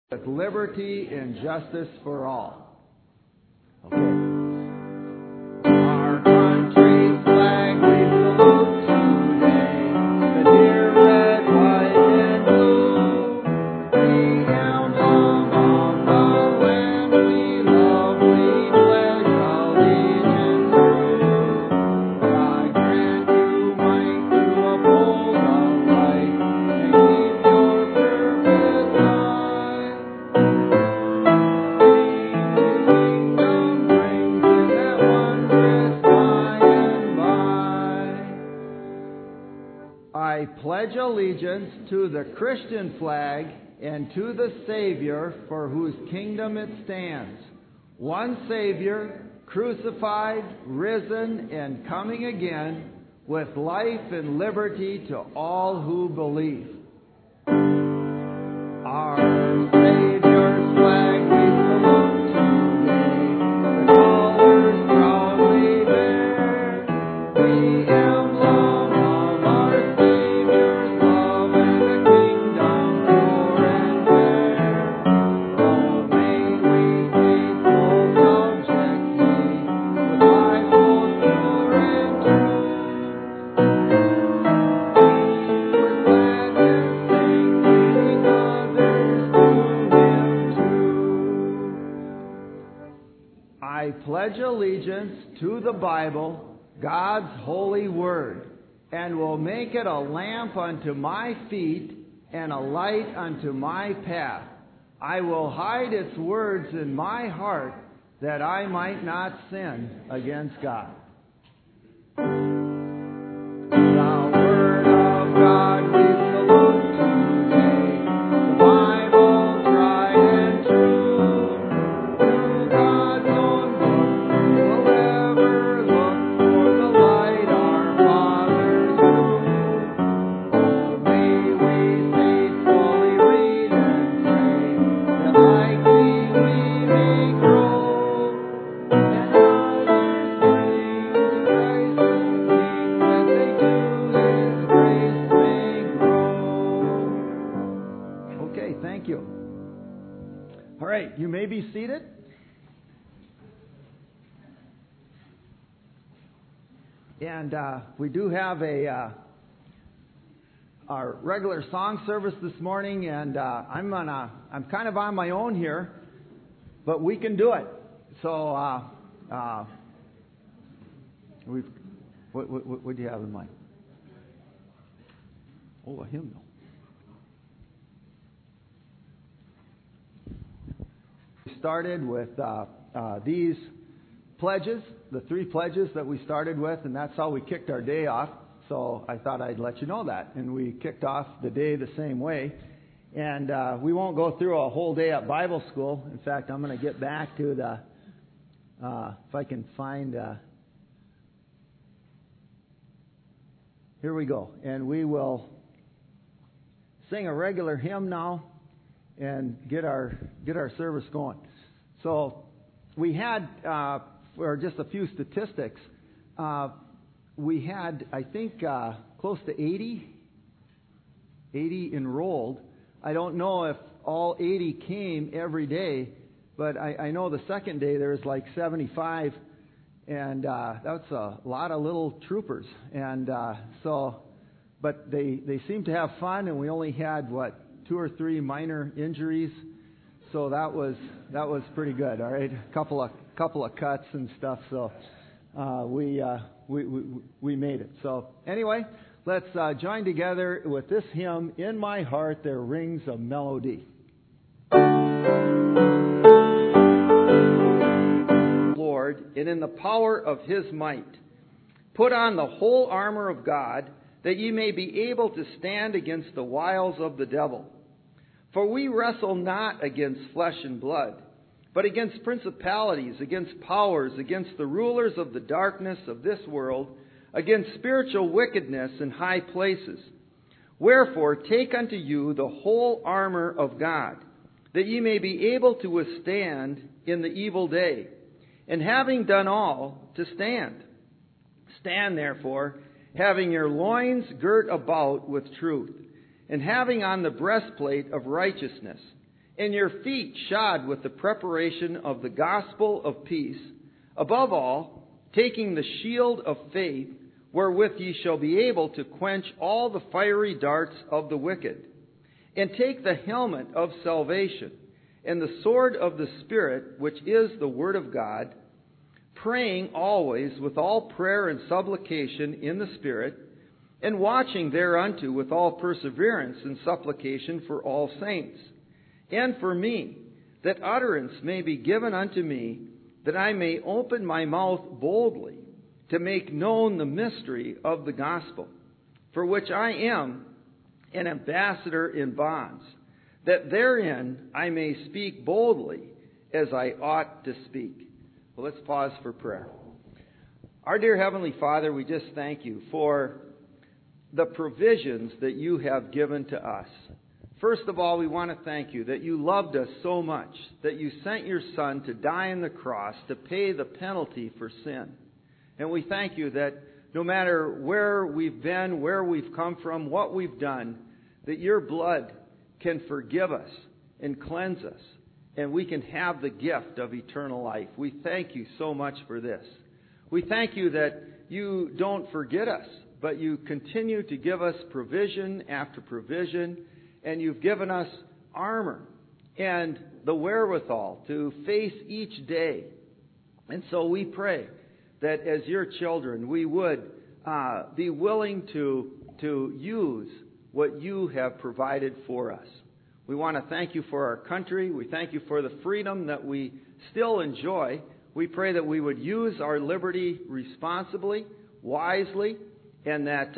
with liberty and justice for all. Okay. Our country's flag we salute today, the dear red, white, and blue. The emblem of the land we love, we pledge allegiance to. God grant you might to uphold the right and keep your purpose high. I pledge allegiance to the Christian flag and to the Savior for whose kingdom it stands, one Savior, crucified, risen, and coming again, with life and liberty to all who believe. Our Savior's flag we salute today, the colors proudly bear, the emblem of our Savior's love and a kingdom pure and fair. Oh, may we faithful subjects be, with lives both pure and true. With gladness sing, leading others to Him too. I pledge allegiance to the Bible, God's holy word, and will make it a lamp unto my feet and a light unto my path. I will hide its words in my heart, that I might not sin against God. The Word of God we salute today, the Bible tried and true. Through God's own book, we'll ever look for the light our fathers knew. Oh, may we faithfully read and pray, that like thee we may grow, and others bring to Christ the King, that they to His grace may grow. Okay, thank you. All right, you may be seated. And we do have our regular song service this morning, and I'm kind of on my own here, but we can do it. So, what do you have in mind? Oh, a hymnal. We started with these pledges, the 3 pledges that we started with, and that's how we kicked our day off. So I thought I'd let you know that. And we kicked off the day the same way. And we won't go through a whole day at Bible school. In fact, I'm going to get back to the, if I can find, here we go. And we will sing a regular hymn now and get our service going. So we had, for just a few statistics, we had, I think, close to 80 enrolled. I don't know if all 80 came every day, but I know the second day there was like 75, and that's a lot of little troopers. And but they seemed to have fun, and we only had 2 or 3 minor injuries, so that was pretty good. All right, a couple of cuts and stuff. So we made it. So anyway, let's join together with this hymn. In my heart there rings a melody. Lord, and in the power of His might, put on the whole armor of God, that ye may be able to stand against the wiles of the devil. For we wrestle not against flesh and blood, but against principalities, against powers, against the rulers of the darkness of this world, against spiritual wickedness in high places. Wherefore take unto you the whole armor of God, that ye may be able to withstand in the evil day, and having done all, to stand. Stand therefore, having your loins girt about with truth, and having on the breastplate of righteousness, and your feet shod with the preparation of the gospel of peace. Above all, taking the shield of faith, wherewith ye shall be able to quench all the fiery darts of the wicked. And take the helmet of salvation, and the sword of the Spirit, which is the word of God, praying always with all prayer and supplication in the Spirit, and watching thereunto with all perseverance and supplication for all saints, and for me, that utterance may be given unto me, that I may open my mouth boldly to make known the mystery of the gospel, for which I am an ambassador in bonds, that therein I may speak boldly as I ought to speak. Well, let's pause for prayer. Our dear Heavenly Father, we just thank you for the provisions that you have given to us. First of all, we want to thank you that you loved us so much that you sent your Son to die on the cross to pay the penalty for sin. And we thank you that no matter where we've been, where we've come from, what we've done, that your blood can forgive us and cleanse us, and we can have the gift of eternal life. We thank you so much for this. We thank you that you don't forget us, but you continue to give us provision after provision, and you've given us armor and the wherewithal to face each day. And so we pray that as your children, we would be willing to use what you have provided for us. We want to thank you for our country. We thank you for the freedom that we still enjoy. We pray that we would use our liberty responsibly, wisely, and that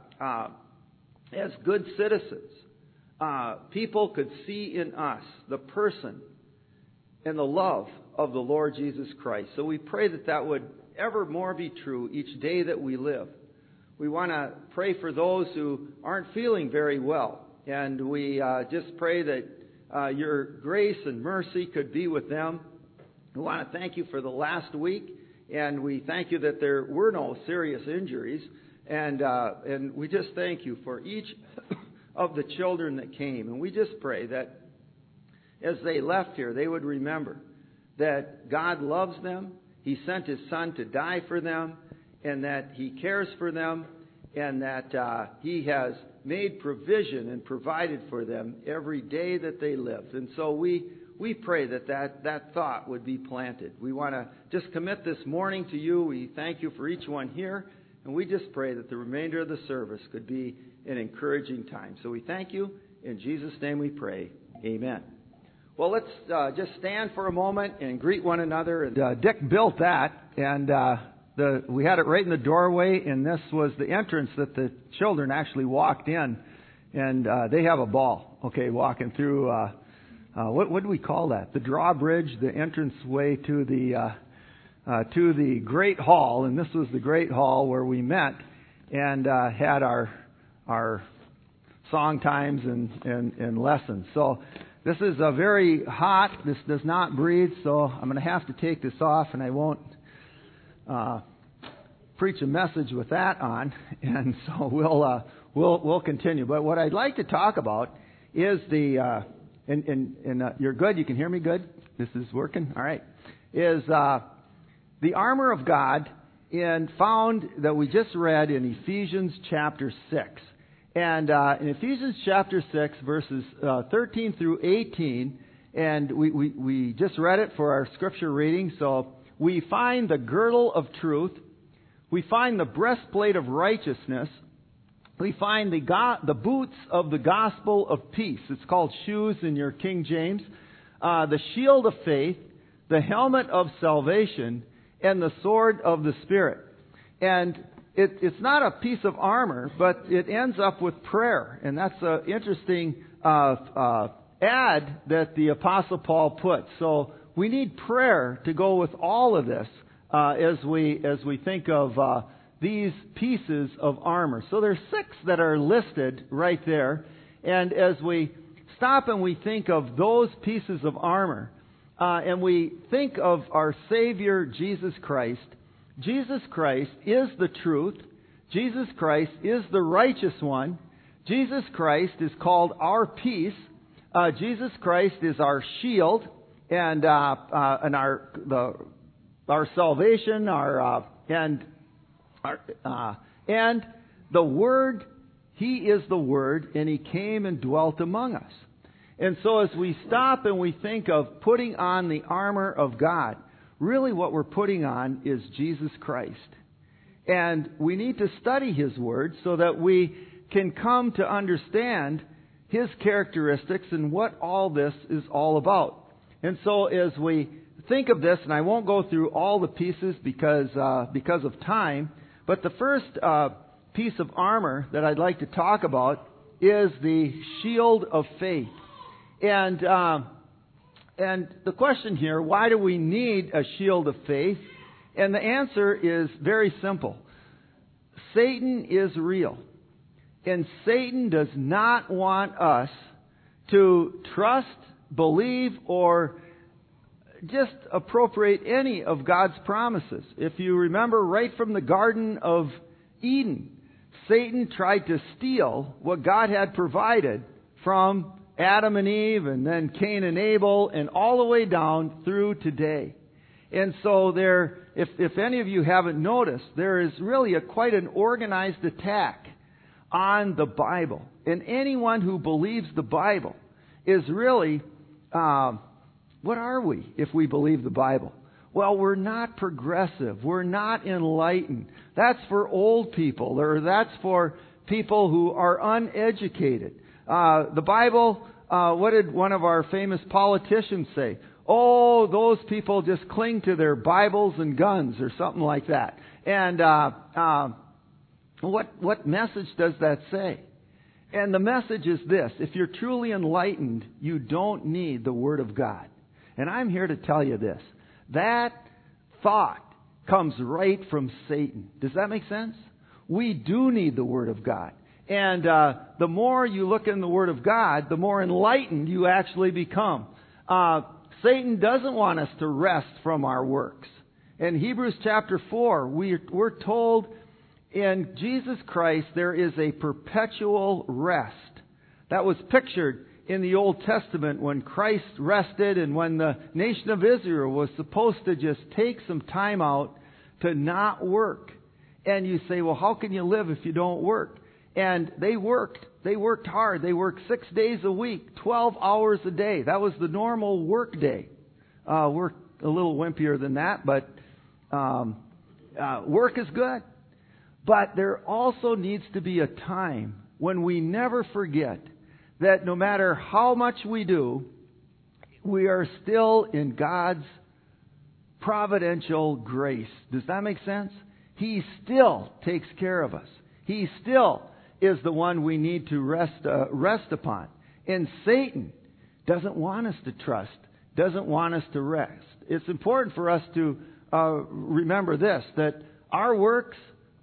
as good citizens, people could see in us the person and the love of the Lord Jesus Christ. So we pray that that would evermore be true each day that we live. We want to pray for those who aren't feeling very well. And we just pray that your grace and mercy could be with them. We want to thank you for the last week. And we thank you that there were no serious injuries. And we just thank you for each of the children that came. And we just pray that as they left here, they would remember that God loves them. He sent His Son to die for them, and that He cares for them, and that He has made provision and provided for them every day that they live. And so we pray that thought would be planted. We want to just commit this morning to you. We thank you for each one here, and we just pray that the remainder of the service could be an encouraging time. So we thank you. In Jesus' name we pray. Amen. Well, let's just stand for a moment and greet one another. Dick built that, and we had it right in the doorway, and this was the entrance that the children actually walked in, and they have a ball, walking through, what do we call that? The drawbridge, the entranceway to the Great Hall, and this was the Great Hall where we met and had our song times and lessons. So this is very hot. This does not breathe, so I'm going to have to take this off, and I won't preach a message with that on. And so we'll continue. But what I'd like to talk about is you're good. You can hear me good. This is working. All right. Is the armor of God, and found that we just read in Ephesians chapter 6. And in Ephesians chapter 6, verses 13 through 18, and we just read it for our scripture reading. So we find the girdle of truth. We find the breastplate of righteousness. We find the boots of the gospel of peace. It's called shoes in your King James. The shield of faith, the helmet of salvation, and the sword of the Spirit. And it's not a piece of armor, but it ends up with prayer. And that's an interesting add that the Apostle Paul put. So we need prayer to go with all of this as we think of these pieces of armor. So there's 6 that are listed right there. And as we stop and we think of those pieces of armor, and we think of our Savior Jesus Christ, Jesus Christ is the truth. Jesus Christ is the righteous one. Jesus Christ is called our peace. Jesus Christ is our shield and our salvation, and the Word. He is the Word, and He came and dwelt among us. And so as we stop and we think of putting on the armor of God, really what we're putting on is Jesus Christ. And we need to study His Word so that we can come to understand His characteristics and what all this is all about. And so as we think of this, and I won't go through all the pieces because of time, but the first piece of armor that I'd like to talk about is the shield of faith. And the question here, why do we need a shield of faith? And the answer is very simple. Satan is real. And Satan does not want us to trust, believe, or just appropriate any of God's promises. If you remember right from the Garden of Eden, Satan tried to steal what God had provided from Adam and Eve, and then Cain and Abel, and all the way down through today. And so if any of you haven't noticed, there is really quite an organized attack on the Bible. And anyone who believes the Bible is really, what are we if we believe the Bible? Well, we're not progressive. We're not enlightened. That's for old people, or that's for people who are uneducated. The Bible, what did one of our famous politicians say? Oh, those people just cling to their Bibles and guns, or something like that. And what message does that say? And the message is this: if you're truly enlightened, you don't need the Word of God. And I'm here to tell you this: that thought comes right from Satan. Does that make sense? We do need the Word of God. And the more you look in the Word of God, the more enlightened you actually become. Satan doesn't want us to rest from our works. In Hebrews chapter 4, we're told in Jesus Christ there is a perpetual rest. That was pictured in the Old Testament when Christ rested, and when the nation of Israel was supposed to just take some time out to not work. And you say, well, how can you live if you don't work? And they worked. They worked hard. They worked 6 days a week, 12 hours a day. That was the normal work day. We're a little wimpier than that, but work is good. But there also needs to be a time when we never forget that no matter how much we do, we are still in God's providential grace. Does that make sense? He still takes care of us. He still is the one we need to rest upon. And Satan doesn't want us to trust, doesn't want us to rest. It's important for us to remember this, that our works,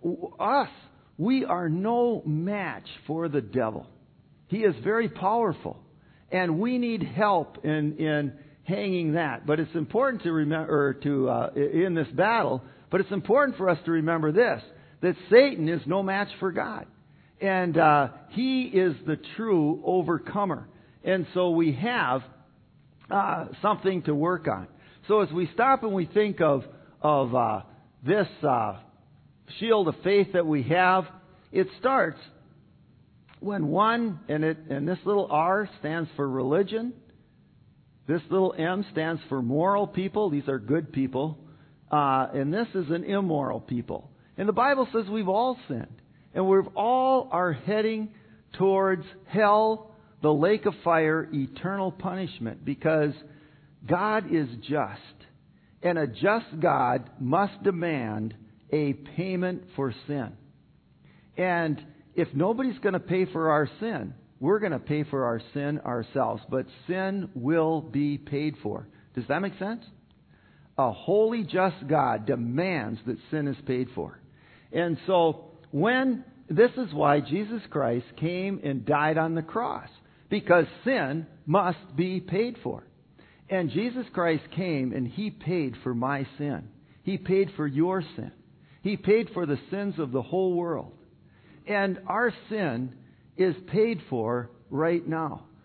we are no match for the devil. He is very powerful, and we need help in hanging that. But it's important to remember, in this battle, but it's important for us to remember this, that Satan is no match for God. And he is the true overcomer. And so we have something to work on. So as we stop and we think of this shield of faith that we have, it starts when and this little R stands for religion. This little M stands for moral people. These are good people. And this is an immoral people. And the Bible says we've all sinned. And we all are heading towards hell, the lake of fire, eternal punishment. Because God is just. And a just God must demand a payment for sin. And if nobody's going to pay for our sin, we're going to pay for our sin ourselves. But sin will be paid for. Does that make sense? A holy, just God demands that sin is paid for. And so this is why Jesus Christ came and died on the cross. Because sin must be paid for. And Jesus Christ came and He paid for my sin. He paid for your sin. He paid for the sins of the whole world. And our sin is paid for right now.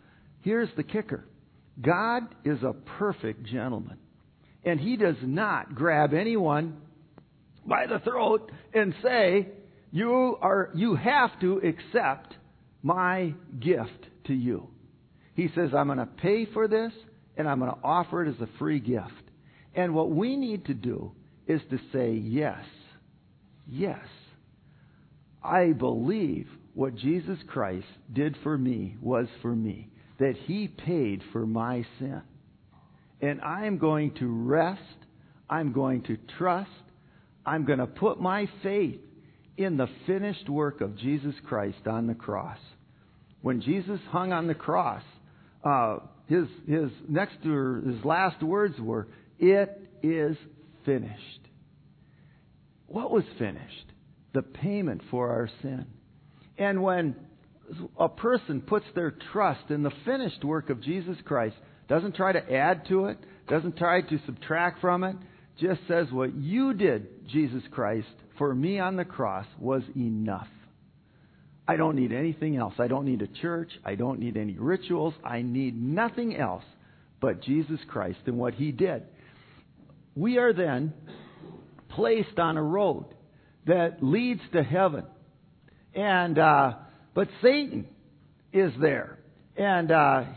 here's the kicker. God is a perfect gentleman. And He does not grab anyone by the throat and say, you have to accept my gift to you. He says, I'm going to pay for this, and I'm going to offer it as a free gift. And what we need to do is to say, yes, yes, I believe what Jesus Christ did for me was for me, that He paid for my sin. And I'm going to rest, I'm going to trust, I'm going to put my faith in the finished work of Jesus Christ on the cross. When Jesus hung on the cross, his last words were, "It is finished." What was finished? The payment for our sin. And when a person puts their trust in the finished work of Jesus Christ, doesn't try to add to it, doesn't try to subtract from it, just says, what you did, Jesus Christ, for me on the cross was enough. I don't need anything else. I don't need a church. I don't need any rituals. I need nothing else but Jesus Christ and what He did. We are then placed on a road that leads to heaven. And but Satan is there. And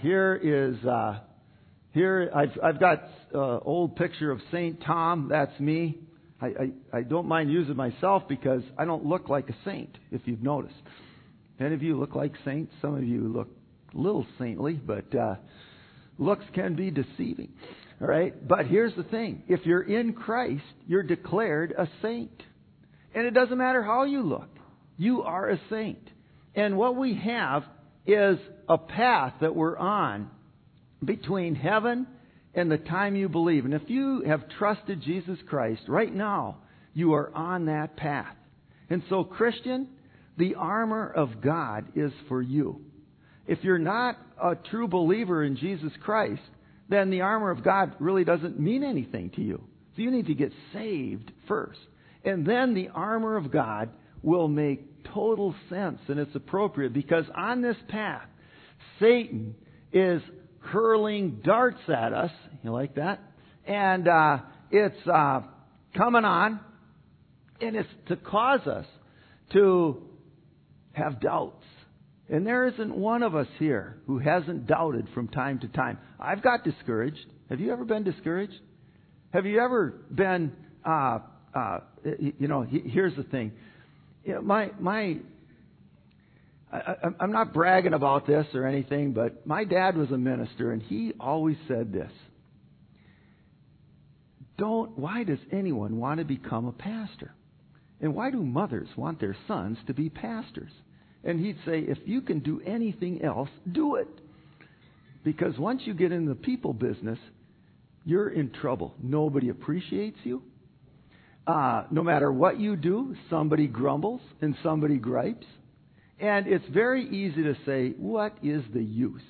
here I've got an old picture of St. Tom. That's me. I don't mind using myself because I don't look like a saint, if you've noticed. Any of you look like saints? Some of you look a little saintly, but looks can be deceiving. All right? But here's the thing. If you're in Christ, you're declared a saint. And it doesn't matter how you look. You are a saint. And what we have is a path that we're on between heaven and the time you believe. And if you have trusted Jesus Christ, right now, you are on that path. And so, Christian, the armor of God is for you. If you're not a true believer in Jesus Christ, then the armor of God really doesn't mean anything to you. So you need to get saved first. And then the armor of God will make total sense, and it's appropriate, because on this path, Satan is hurling darts at us. You like that? And it's coming on, and it's to cause us to have doubts. And there isn't one of us here who hasn't doubted from time to time. I've got discouraged. Have you ever been discouraged? Have you ever been, here's the thing. You know, I'm not bragging about this or anything, but my dad was a minister, and he always said this. Why does anyone want to become a pastor? And why do mothers want their sons to be pastors? And he'd say, if you can do anything else, do it. Because once you get in the people business, you're in trouble. Nobody appreciates you. No matter what you do, somebody grumbles and somebody gripes. And it's very easy to say, what is the use?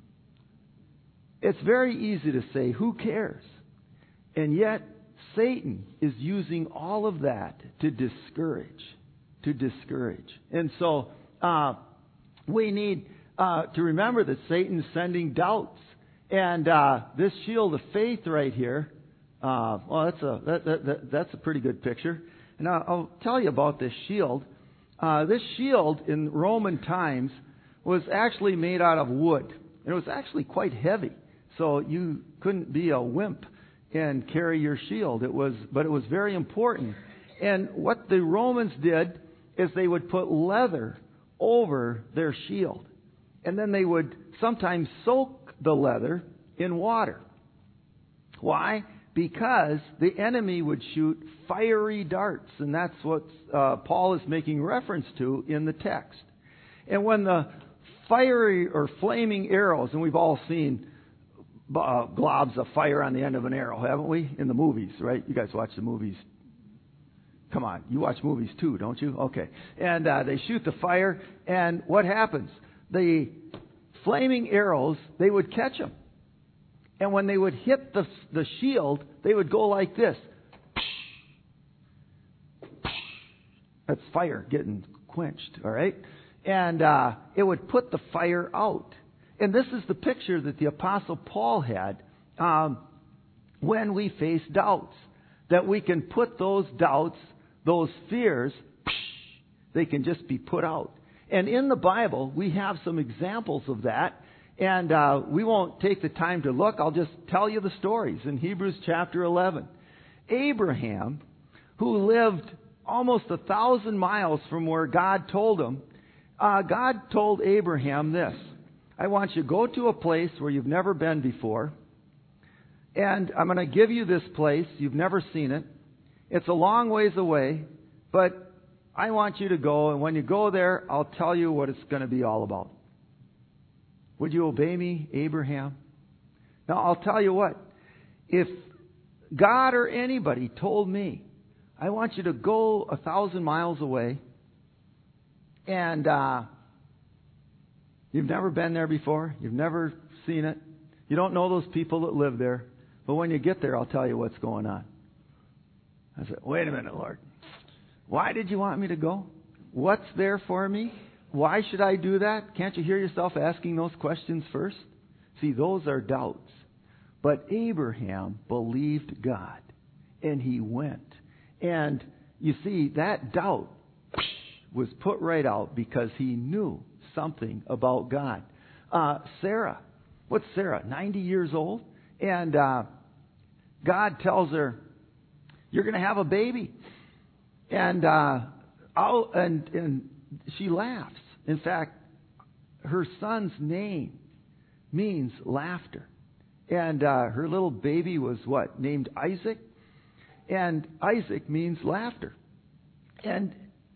It's very easy to say, who cares? And yet, Satan is using all of that to discourage. And so, we need to remember that Satan's sending doubts. And this shield of faith right here, that's a pretty good picture. And I'll tell you about this shield. This shield in Roman times was actually made out of wood. And it was actually quite heavy. So you couldn't be a wimp and carry your shield. But it was very important. And what the Romans did is they would put leather over their shield. And then they would sometimes soak the leather in water. Why? Because the enemy would shoot fiery darts. And that's what Paul is making reference to in the text. And when the fiery or flaming arrows, and we've all seen globs of fire on the end of an arrow, haven't we? In the movies, right? You guys watch the movies. Come on, you watch movies too, don't you? Okay. And they shoot the fire, and what happens? The flaming arrows, they would catch them. And when they would hit the shield, they would go like this. That's fire getting quenched, all right? And it would put the fire out. And this is the picture that the Apostle Paul had when we face doubts. That we can put those doubts, those fears, they can just be put out. And in the Bible, we have some examples of that. And we won't take the time to look. I'll just tell you the stories. In Hebrews chapter 11, Abraham, who lived almost 1,000 miles from where God told him, God told Abraham this: I want you to go to a place where you've never been before, and I'm going to give you this place. You've never seen it. It's a long ways away, but I want you to go, and when you go there, I'll tell you what it's going to be all about. Would you obey me, Abraham? Now, I'll tell you what. If God or anybody told me, I want you to go 1,000 miles away, and you've never been there before, you've never seen it, you don't know those people that live there, but when you get there, I'll tell you what's going on. I said, wait a minute, Lord. Why did you want me to go? What's there for me? Why should I do that? Can't you hear yourself asking those questions first? See, those are doubts. But Abraham believed God, and he went. And you see, that doubt was put right out because he knew something about God. Sarah, what's Sarah? 90 years old? And God tells her, you're going to have a baby. And she laughs. In fact, her son's name means laughter. And her little baby was what? Named Isaac. And Isaac means laughter. And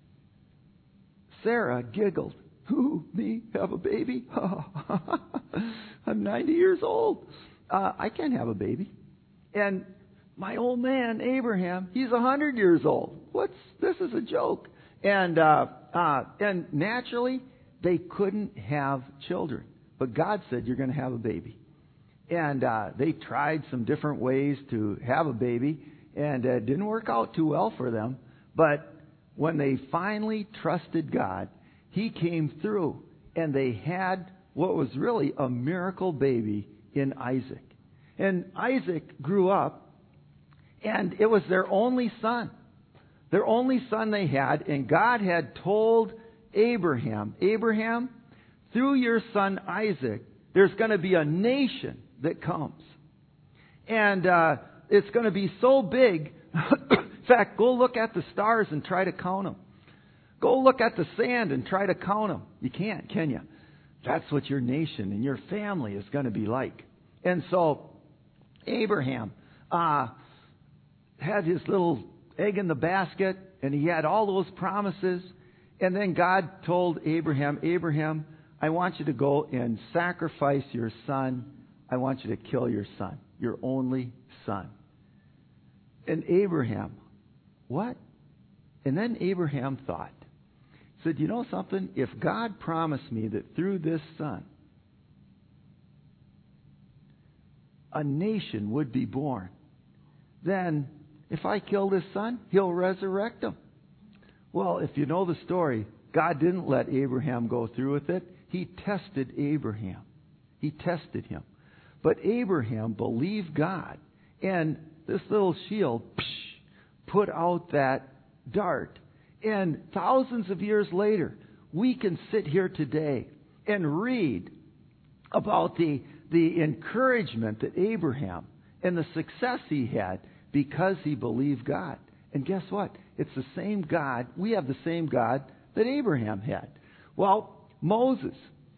Sarah giggled. Who, me, have a baby? I'm 90 years old. I can't have a baby. And my old man, Abraham, he's 100 years old. This is a joke. And naturally, they couldn't have children. But God said, you're going to have a baby. And they tried some different ways to have a baby, and it didn't work out too well for them. But when they finally trusted God, He came through, and they had what was really a miracle baby in Isaac. And Isaac grew up, and it was their only son. Their only son they had, and God had told Abraham, through your son Isaac, there's going to be a nation that comes. And it's going to be so big. In fact, go look at the stars and try to count them. Go look at the sand and try to count them. You can't, can you? That's what your nation and your family is going to be like. And so Abraham had his little egg in the basket, and he had all those promises. And then God told Abraham, I want you to go and sacrifice your son. I want you to kill your son, your only son. And Abraham, what? And then Abraham thought, said, you know something? If God promised me that through this son, a nation would be born, then if I kill this son, He'll resurrect him. Well, if you know the story, God didn't let Abraham go through with it. He tested Abraham. He tested him. But Abraham believed God. And this little shield put out that dart. And thousands of years later, we can sit here today and read about the encouragement that Abraham and the success he had because he believed God. And guess what? It's the same God. We have the same God that Abraham had. Well, Moses,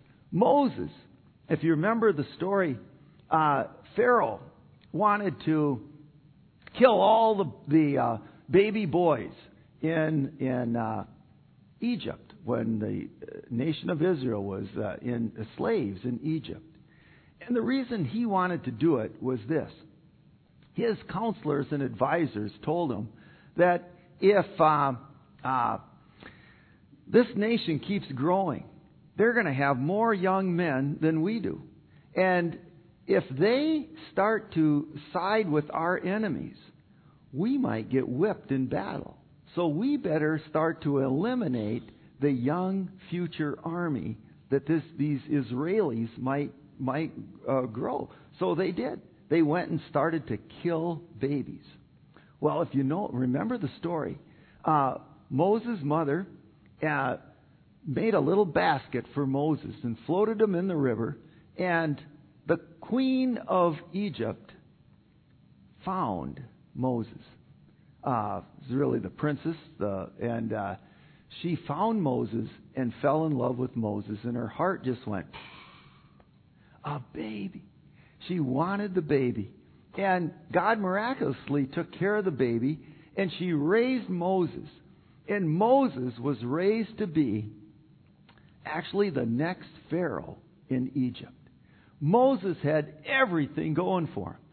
if you remember the story, Pharaoh wanted to kill all the baby boys in Egypt when the nation of Israel was slaves in Egypt. And the reason he wanted to do it was this. His counselors and advisors told him that if this nation keeps growing, they're going to have more young men than we do. And if they start to side with our enemies, we might get whipped in battle. So we better start to eliminate the young future army that these Israelis might grow. So they did. They went and started to kill babies. Well, if you remember the story, Moses' mother made a little basket for Moses and floated him in the river, and the queen of Egypt found Moses. It's really the princess, and she found Moses and fell in love with Moses, and her heart just went, a baby. She wanted the baby. And God miraculously took care of the baby, and she raised Moses. And Moses was raised to be actually the next Pharaoh in Egypt. Moses had everything going for him.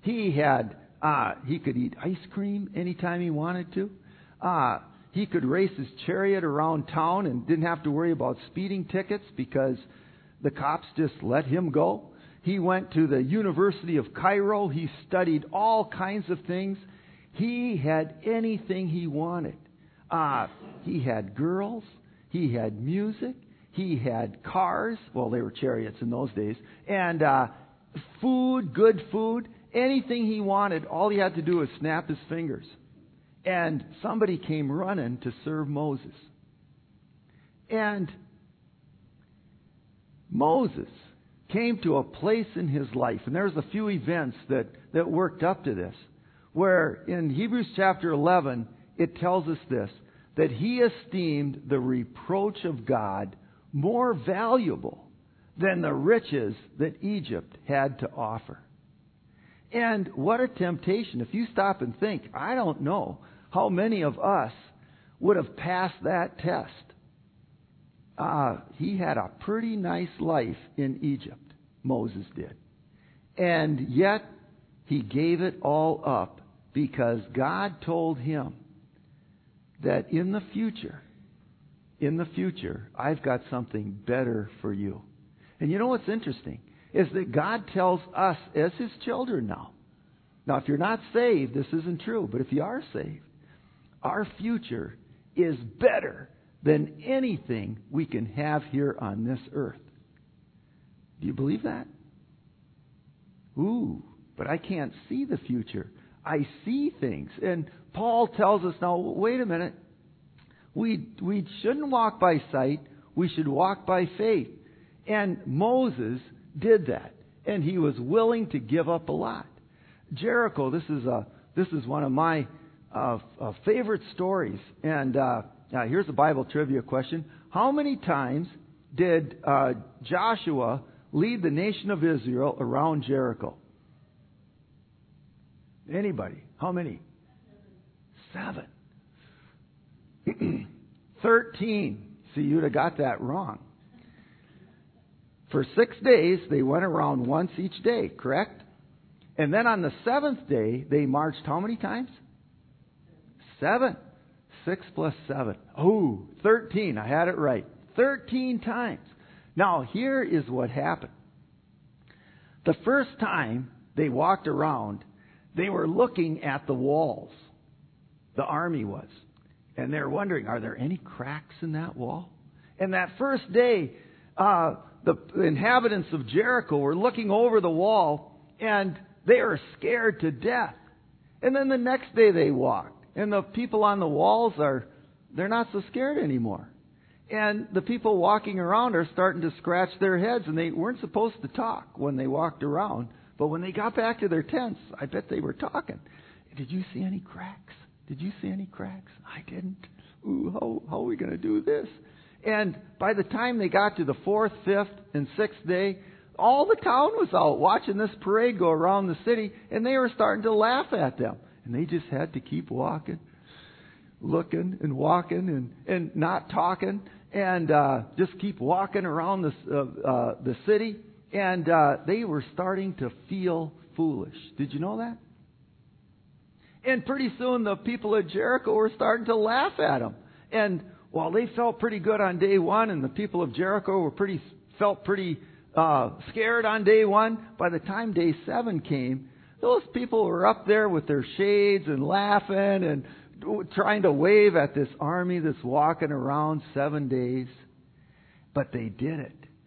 He could eat ice cream anytime he wanted to. He could race his chariot around town and didn't have to worry about speeding tickets because the cops just let him go. He went to the University of Cairo. He studied all kinds of things. He had anything he wanted. He had girls. He had music. He had cars. Well, they were chariots in those days. And food, good food. Anything he wanted, all he had to do was snap his fingers. And somebody came running to serve Moses. And Moses came to a place in his life, and there's a few events that worked up to this, where in Hebrews chapter 11, it tells us this, that he esteemed the reproach of God more valuable than the riches that Egypt had to offer. And what a temptation. If you stop and think, I don't know how many of us would have passed that test. He had a pretty nice life in Egypt, Moses did. And yet, he gave it all up because God told him that in the future, I've got something better for you. And you know what's interesting? Is that God tells us as His children now. Now, if you're not saved, this isn't true. But if you are saved, our future is better than anything we can have here on this earth. Do you believe that? Ooh, but I can't see the future. I see things. And Paul tells us now, wait a minute. We shouldn't walk by sight. We should walk by faith. And Moses did that. And he was willing to give up a lot. Jericho, this is one of my favorite stories. And here's a Bible trivia question. How many times did Joshua lead the nation of Israel around Jericho? Anybody? How many? 7. 13. See, you'd have got that wrong. For 6 days, they went around once each day, correct? And then on the 7th day, they marched how many times? 7. 6 plus 7. Oh, 13. I had it right. 13 times. Now, here is what happened. The first time they walked around, they were looking at the walls. The army was. And they're wondering, are there any cracks in that wall? And that first day, the inhabitants of Jericho were looking over the wall, and they were scared to death. And then the next day they walked, and the people on the walls they're not so scared anymore. And the people walking around are starting to scratch their heads, and they weren't supposed to talk when they walked around. But when they got back to their tents, I bet they were talking. Did you see any cracks? Did you see any cracks? I didn't. Ooh, how are we going to do this? And by the time they got to the 4th, 5th, and 6th day, all the town was out watching this parade go around the city, and they were starting to laugh at them. And they just had to keep walking, looking and walking and not talking, and just keep walking around the city. And they were starting to feel foolish. Did you know that? And pretty soon the people at Jericho were starting to laugh at them. And while they felt pretty good on day 1, and the people of Jericho felt pretty scared on day 1, by the time day 7 came, those people were up there with their shades and laughing and trying to wave at this army that's walking around 7 days. But they did it.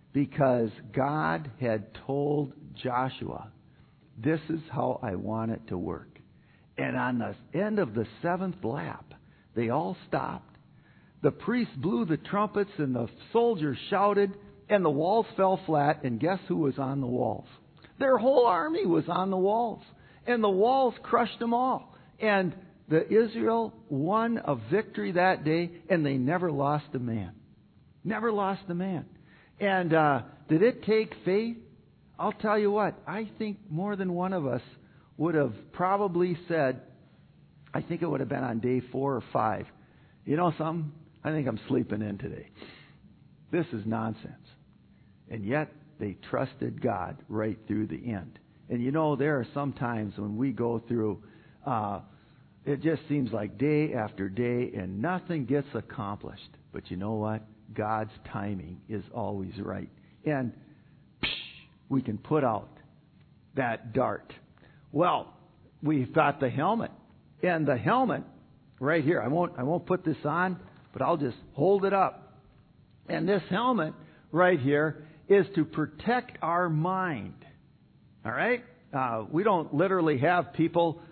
because God had told Joshua, this is how I want it to work. And on the end of the 7th lap, they all stopped. The priest blew the trumpets and the soldiers shouted and the walls fell flat. And guess who was on the walls? Their whole army was on the walls. And the walls crushed them all. And the Israel won a victory that day, and they never lost a man. Never lost a man. And did it take faith? I'll tell you what, I think more than one of us would have probably said, I think it would have been on day 4 or 5, you know something? I think I'm sleeping in today. This is nonsense. And yet they trusted God right through the end. And you know, there are some times when we go through, it just seems like day after day and nothing gets accomplished. But you know what? God's timing is always right. And we can put out that dart. Well, we've got the helmet. And the helmet, right here, I won't put this on, but I'll just hold it up. And this helmet right here is to protect our mind. All right? We don't literally have people,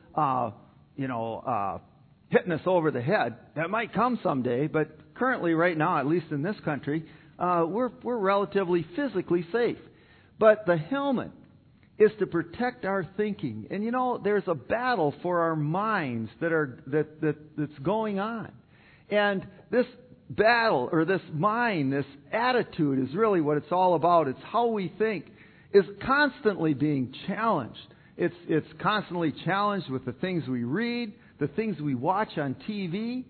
hitting us over the head. That might come someday, but currently, right now, at least in this country, we're relatively physically safe. But the helmet is to protect our thinking. And you know, there's a battle for our minds that's going on. And this battle, or this mind, this attitude is really what it's all about. It's how we think is constantly being challenged. It's constantly challenged with the things we read, the things we watch on TV.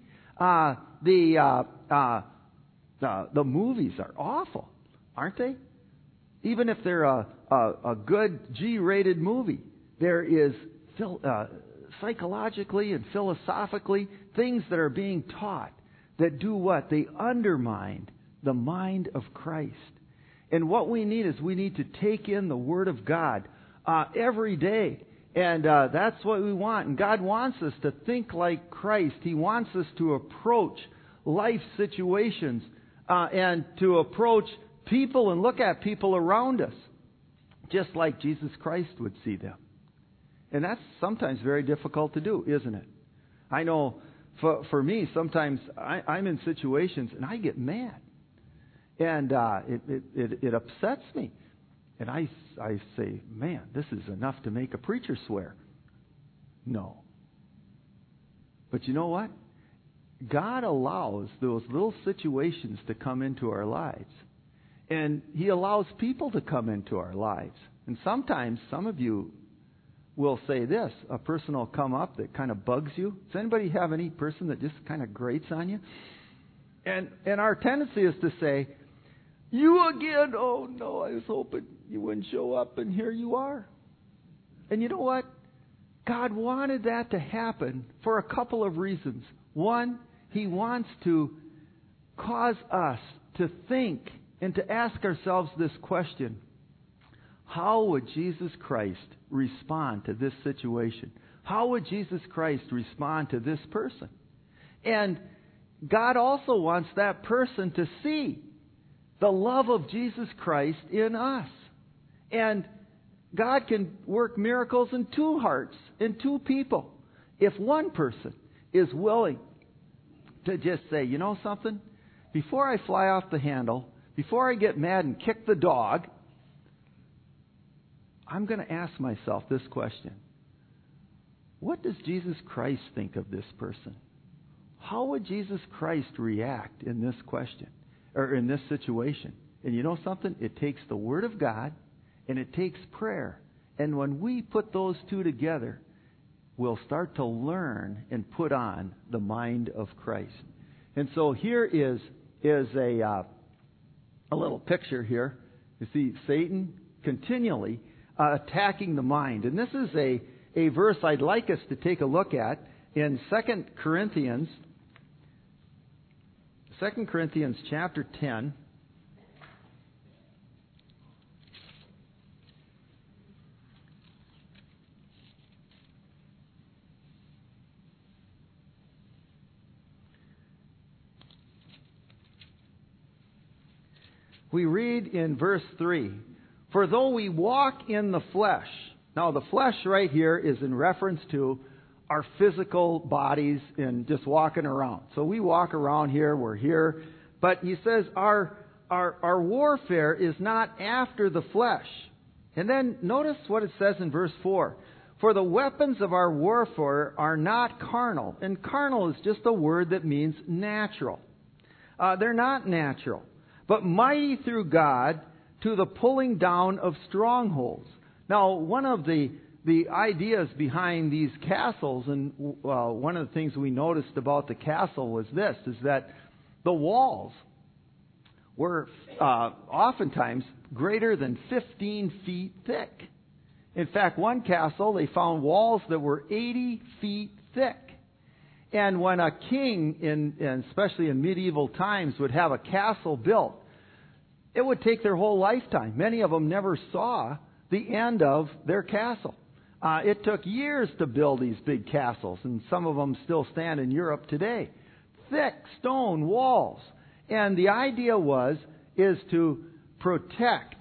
The movies are awful, aren't they? Even if they're a good G-rated movie, there is psychologically and philosophically things that are being taught that do what? They undermine the mind of Christ. And what we need is we need to take in the Word of God every day. And that's what we want. And God wants us to think like Christ. He wants us to approach life situations and to approach people and look at people around us just like Jesus Christ would see them. And that's sometimes very difficult to do, isn't it? I know for me, sometimes I'm in situations and I get mad. And it upsets me. And I say, man, this is enough to make a preacher swear. No. But you know what? God allows those little situations to come into our lives. And He allows people to come into our lives. And sometimes, some of you will say this. A person will come up that kind of bugs you. Does anybody have any person that just kind of grates on you? And our tendency is to say, you again? Oh, no, I was hoping you wouldn't show up, and here you are. And you know what? God wanted that to happen for a couple of reasons. One, He wants to cause us to think and to ask ourselves this question: how would Jesus Christ respond to this situation? How would Jesus Christ respond to this person? And God also wants that person to see the love of Jesus Christ in us. And God can work miracles in two hearts, in two people. If one person is willing to just say, you know something? Before I fly off the handle, before I get mad and kick the dog, I'm going to ask myself this question. What does Jesus Christ think of this person? How would Jesus Christ react in this question, or in this situation? And you know something? It takes the Word of God and it takes prayer. And when we put those two together, we'll start to learn and put on the mind of Christ. And so here is a little picture here. You see Satan continually attacking the mind. And this is a verse I'd like us to take a look at in 2 Corinthians chapter 10. we read in verse 3, "For though we walk in the flesh." Now, the flesh right here is in reference to our physical bodies and just walking around. So we walk around here, we're here. But he says our warfare is not after the flesh. And then notice what it says in verse 4. "For the weapons of our warfare are not carnal." And carnal is just a word that means natural. They're not natural, but mighty through God to the pulling down of strongholds. Now, one of the ideas behind these castles, and one of the things we noticed about the castle was this, is that the walls were oftentimes greater than 15 feet thick. In fact, one castle, they found walls that were 80 feet thick. And when a king, and especially in medieval times, would have a castle built, it would take their whole lifetime. Many of them never saw the end of their castle. It took years to build these big castles, and some of them still stand in Europe today. Thick stone walls. And the idea is to protect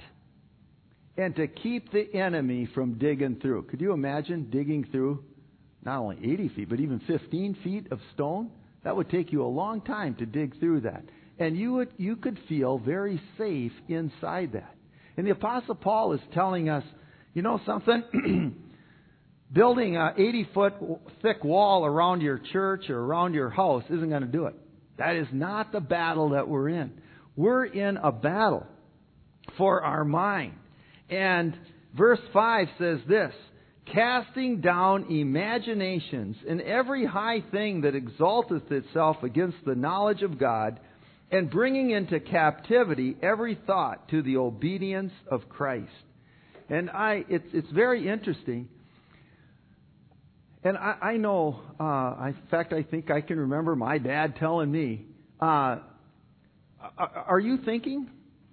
and to keep the enemy from digging through. Could you imagine digging through not only 80 feet, but even 15 feet of stone? That would take you a long time to dig through that. And you could feel very safe inside that. And the Apostle Paul is telling us, you know something? Building a 80-foot thick wall around your church or around your house isn't going to do it. That is not the battle that we're in. We're in a battle for our mind. And verse 5 says this, "Casting down imaginations and every high thing that exalteth itself against the knowledge of God, and bringing into captivity every thought to the obedience of Christ." And it's very interesting. And I know, in fact, I think I can remember my dad telling me, "Are you thinking?"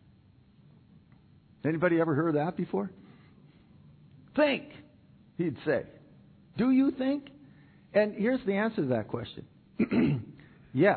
Anybody ever heard that before? "Think," he'd say. "Do you think?" And here's the answer to that question. Yes.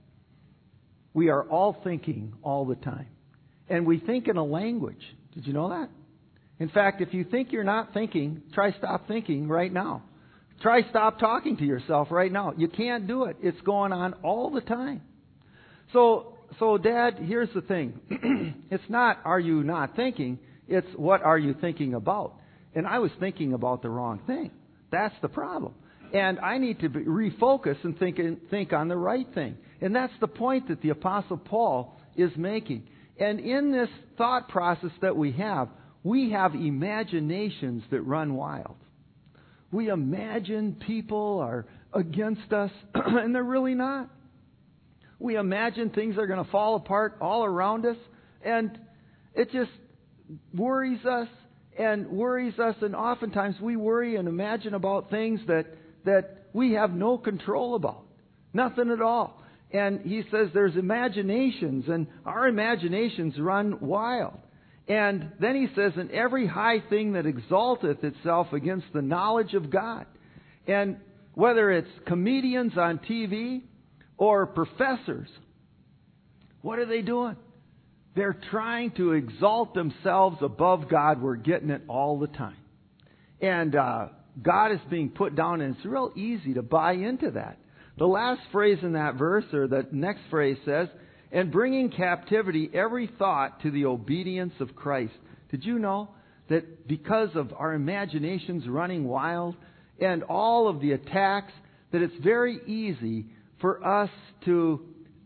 We are all thinking all the time. And we think in a language. Did you know that? In fact, if you think you're not thinking, try stop thinking right now. Try stop talking to yourself right now. You can't do it. It's going on all the time. So Dad, here's the thing. It's not, are you not thinking? It's, what are you thinking about? And I was thinking about the wrong thing. That's the problem. And I need to refocus and think on the right thing. And that's the point that the Apostle Paul is making. And in this thought process that we have imaginations that run wild. We imagine people are against us, and they're really not. We imagine things are going to fall apart all around us, and it just worries us, and oftentimes we worry and imagine about things that we have no control about. Nothing at all. And he says there's imaginations, and our imaginations run wild. And then he says, "And every high thing that exalteth itself against the knowledge of God." And whether it's comedians on TV or professors, what are they doing? They're trying to exalt themselves above God. We're getting it all the time. And God is being put down, and it's real easy to buy into that. The last phrase in that verse, or the next phrase says, "And bringing captivity every thought to the obedience of Christ." Did you know that because of our imaginations running wild and all of the attacks, that it's very easy for us to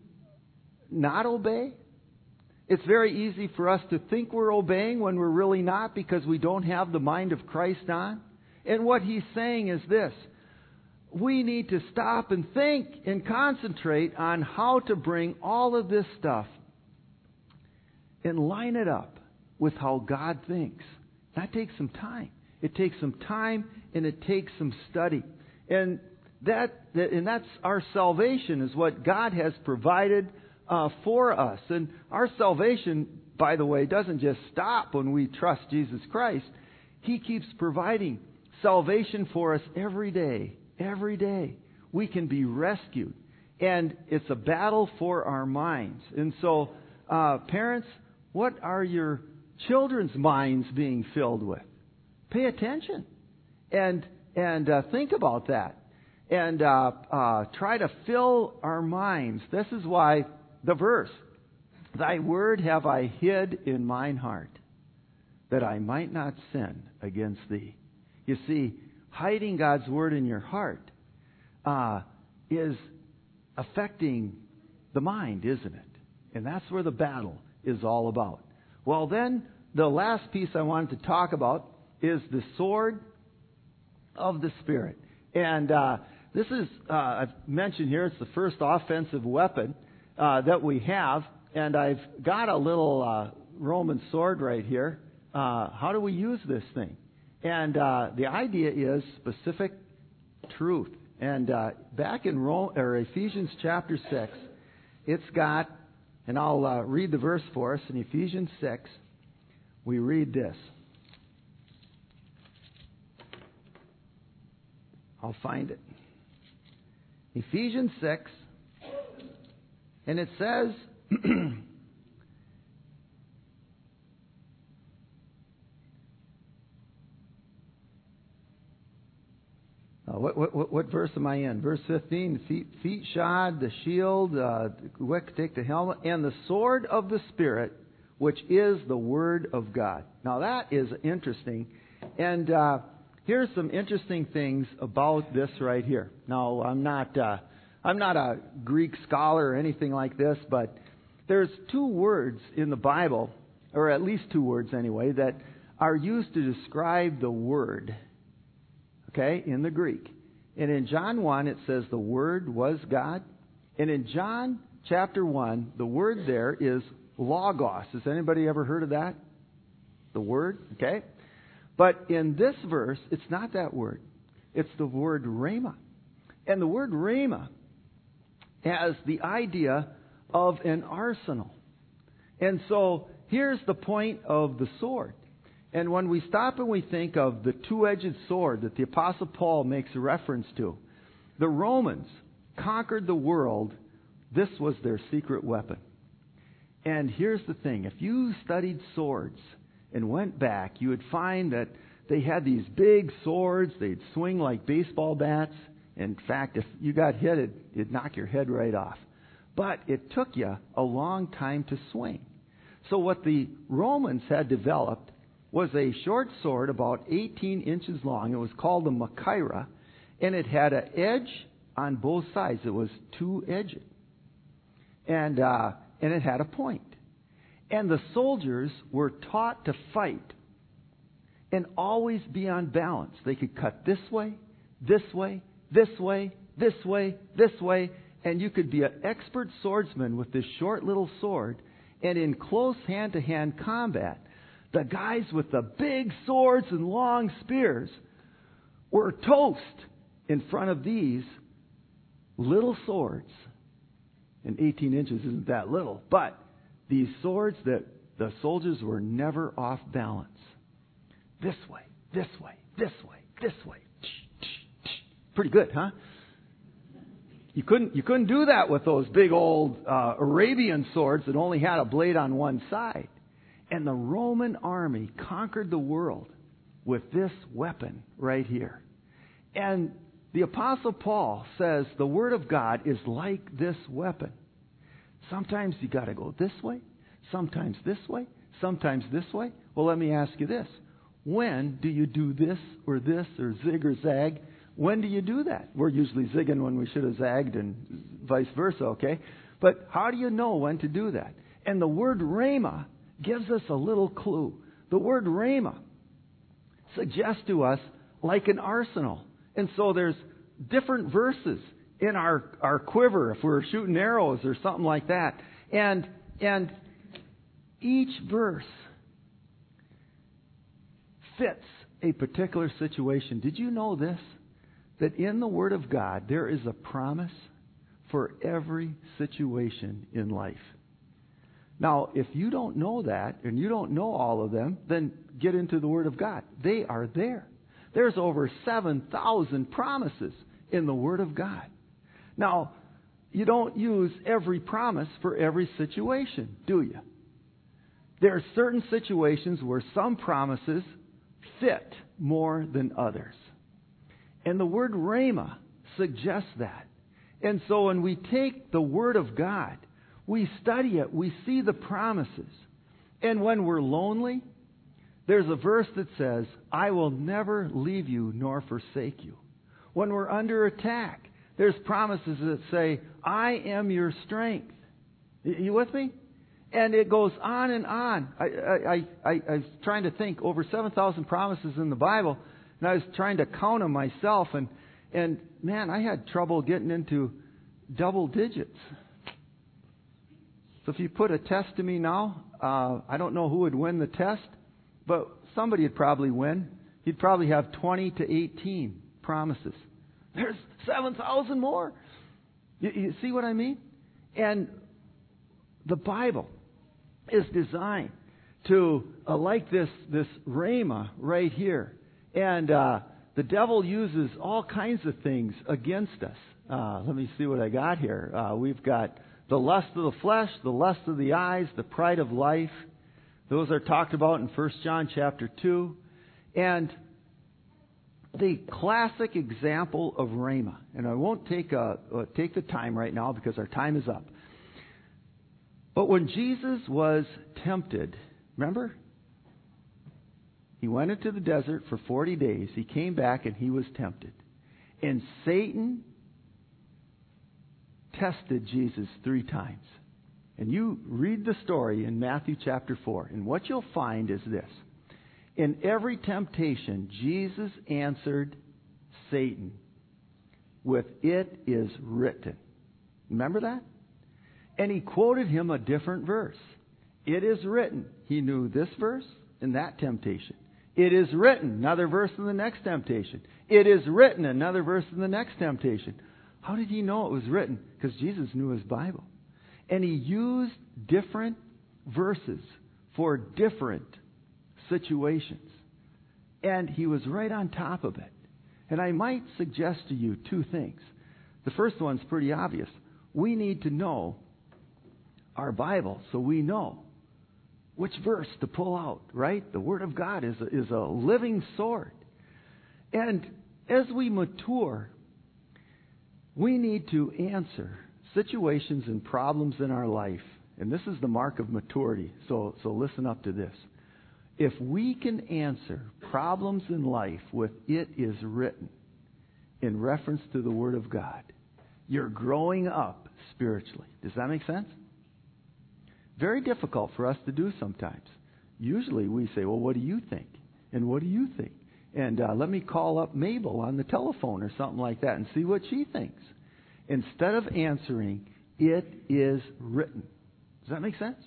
not obey? It's very easy for us to think we're obeying when we're really not, because we don't have the mind of Christ on. And what he's saying is this: we need to stop and think and concentrate on how to bring all of this stuff and line it up with how God thinks. That takes some time. It takes some time, and it takes some study. And that's our salvation, is what God has provided for us. And our salvation, by the way, doesn't just stop when we trust Jesus Christ. He keeps providing salvation for us every day. Every day we can be rescued. And it's a battle for our minds. And so, parents, What are your children's minds being filled with? Pay attention and think about that. And try to fill our minds. This is why the verse, Thy word have I hid in mine heart, that I might not sin against Thee. You see, hiding God's word in your heart is affecting the mind, isn't it? And that's where the battle is all about. Well, then, the last piece I wanted to talk about is the sword of the Spirit. And this is, I've mentioned here, it's the first offensive weapon that we have. And I've got a little Roman sword right here. How do we use this thing? And the idea is specific truth. And back in Ephesians chapter 6, it's got, and I'll read the verse for us. In Ephesians 6, we read this. I'll find it. Ephesians 6, and it says, what verse am I in? Verse 15, feet shod, the shield, take the helmet, and the sword of the Spirit, which is the Word of God. Now that is interesting. And here's some interesting things about this right here. Now, I'm not a Greek scholar or anything like this, but there's two words in the Bible, or at least two words anyway, that are used to describe the Word, okay, in the Greek. And in John 1, it says the Word was God. And in John chapter 1, the word there is logos. Has anybody ever heard of that? The word, okay? But in this verse, it's not that word. It's the word rhema. And the word rhema has the idea of an arsenal. And so here's the point of the sword. And when we stop and we think of the two-edged sword that the Apostle Paul makes a reference to, the Romans conquered the world. This was their secret weapon. And here's the thing. If you studied swords and went back, you would find that they had these big swords. They'd swing like baseball bats. In fact, if you got hit, it'd knock your head right off. But it took you a long time to swing. So what the Romans had developed was a short sword about 18 inches long. It was called a machaira, and it had an edge on both sides. It was two-edged. And it had a point. And the soldiers were taught to fight and always be on balance. They could cut this way, this way, this way, this way, this way, and you could be an expert swordsman with this short little sword. And in close hand-to-hand combat, the guys with the big swords and long spears were toast in front of these little swords. And 18 inches isn't that little, but these swords that the soldiers were never off balance. This way, this way, this way, this way. Pretty good, huh? You couldn't do that with those big old Arabian swords that only had a blade on one side. And the Roman army conquered the world with this weapon right here. And the Apostle Paul says the Word of God is like this weapon. Sometimes you got to go this way, sometimes this way, sometimes this way. Well, let me ask you this. When do you do this or zig or zag? When do you do that? We're usually zigging when we should have zagged and vice versa, okay? But how do you know when to do that? And the word rhema gives us a little clue. The word rhema suggests to us like an arsenal. And so there's different verses in our quiver if we're shooting arrows or something like that. And each verse fits a particular situation. Did you know this? That in the Word of God there is a promise for every situation in life. Now, if you don't know that, and you don't know all of them, then get into the Word of God. They are there. There's over 7,000 promises in the Word of God. Now, you don't use every promise for every situation, do you? There are certain situations where some promises fit more than others. And the word rhema suggests that. And so when we take the Word of God, we study it, we see the promises. And when we're lonely, there's a verse that says, I will never leave you nor forsake you. When we're under attack, there's promises that say, I am your strength. You with me? And it goes on and on. I was trying to think, over 7,000 promises in the Bible, and I was trying to count them myself, and man, I had trouble getting into double digits. So if you put a test to me now, I don't know who would win the test, but somebody would probably win. He'd probably have 20 to 18 promises. There's 7,000 more. You see what I mean? And the Bible is designed to, like this rhema right here. And the devil uses all kinds of things against us. Let me see what I got here. We've got the lust of the flesh, the lust of the eyes, the pride of life. Those are talked about in 1 John chapter 2. And the classic example of rhema, and I won't take the time right now because our time is up. But when Jesus was tempted, remember? He went into the desert for 40 days. He came back and he was tempted. And Satan tested Jesus 3 times. And you read the story in Matthew chapter 4. And what you'll find is this. In every temptation, Jesus answered Satan with, "It is written." Remember that? And he quoted him a different verse. It is written. He knew this verse in that temptation. It is written. Another verse in the next temptation. It is written. Another verse in the next temptation. How did he know it was written? Because Jesus knew his Bible. And he used different verses for different situations. And he was right on top of it. And I might suggest to you 2 things. The first one's pretty obvious. We need to know our Bible so we know which verse to pull out, right? The Word of God is a living sword. And as we mature, we need to answer situations and problems in our life. And this is the mark of maturity. So listen up to this. If we can answer problems in life with "it is written" in reference to the Word of God, you're growing up spiritually. Does that make sense? Very difficult for us to do sometimes. Usually we say, well, what do you think? And what do you think? And let me call up Mabel on the telephone or something like that and see what she thinks. Instead of answering, "it is written." Does that make sense?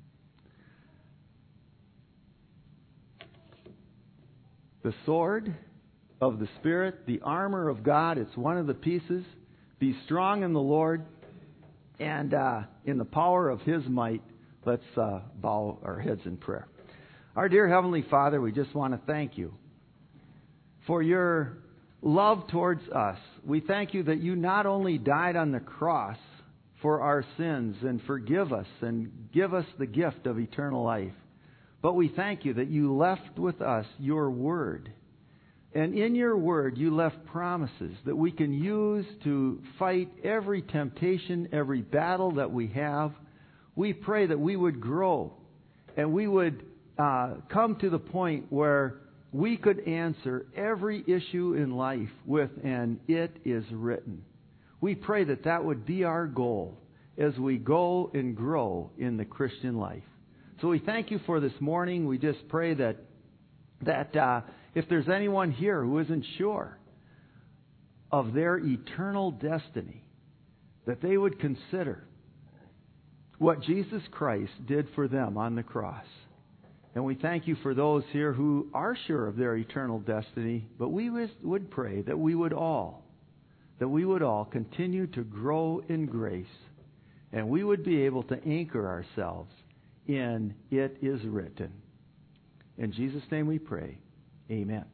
The sword of the Spirit, the armor of God, it's one of the pieces. Be strong in the Lord and in the power of His might. Let's bow our heads in prayer. Our dear Heavenly Father, we just want to thank you for your love towards us. We thank you that you not only died on the cross for our sins and forgive us and give us the gift of eternal life, but we thank you that you left with us your word. And in your word, you left promises that we can use to fight every temptation, every battle that we have. We pray that we would grow and we would come to the point where we could answer every issue in life with an "it is written." We pray that that would be our goal as we go and grow in the Christian life. So we thank you for this morning. We just pray that if there's anyone here who isn't sure of their eternal destiny, that they would consider what Jesus Christ did for them on the cross. And we thank you for those here who are sure of their eternal destiny, but we would pray that we would all continue to grow in grace, and we would be able to anchor ourselves in "it is written." In Jesus' name we pray. Amen.